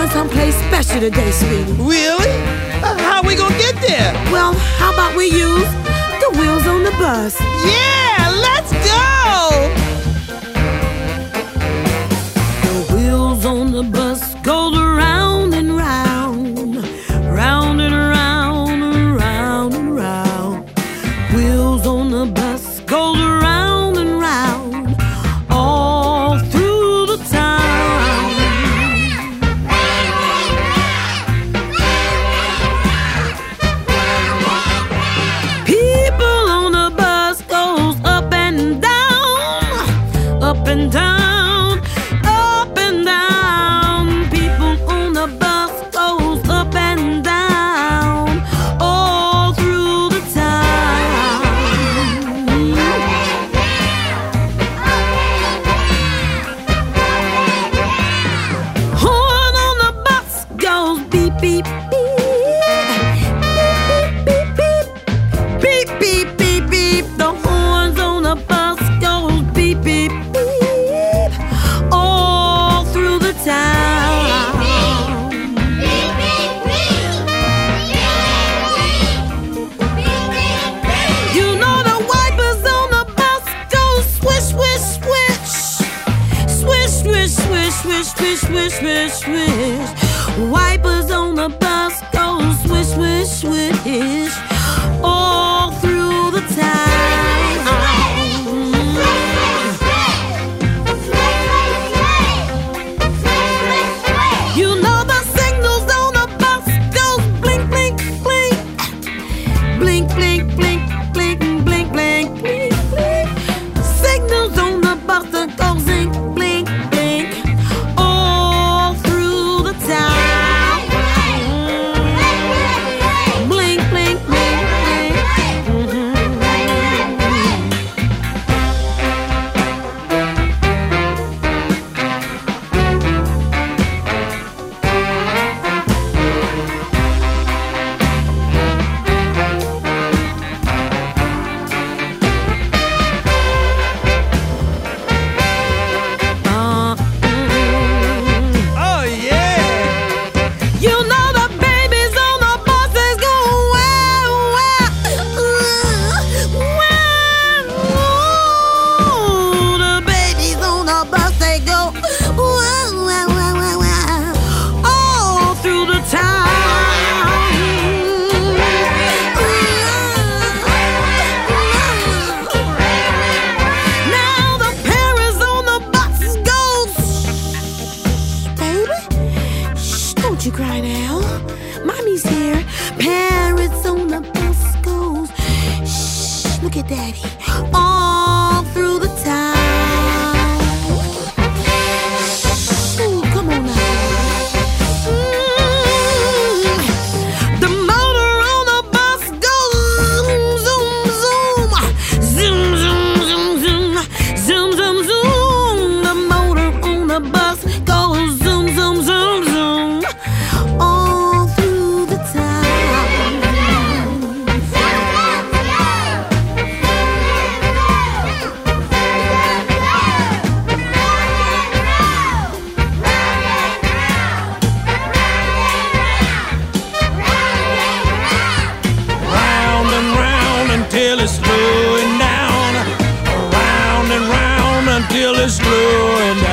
Someplace special today, sweetie. Really? How we gonna get there? Well, how about we use the wheels on the bus? Yeah, let's go! The wheels on the bus goes round and round, round and round, and round and round. Wheels on the bus goes round and round, all through the town. Up and down, up and down. People on the bus goes up and down, all through the town. Horn on the bus goes beep, beep, beep. Beep, beep, beep. Beep, beep, beep, beep. The horns on the bus goes beep, beep. Swish, swish, swish, swish. Wipers on the bus go swish, swish, swish, all through the town. You know the signals on the bus goes blink, blink, blink, blink, blink, blink, blink, blink, blink, blink, blink. Signals on the bus that go zing, blink. Don't you cry now. Mommy's here. Parents on the bus goes. Shh, look at Daddy. All through the town. Ooh, come on now. The motor on the bus goes zoom, zoom, zoom, zoom, zoom, zoom, zoom, zoom, zoom. The motor on the bus goes zoom, zoom, zoom, zoom. All through the town. Round and round until it's slowing down. Round and round until it's slowing down.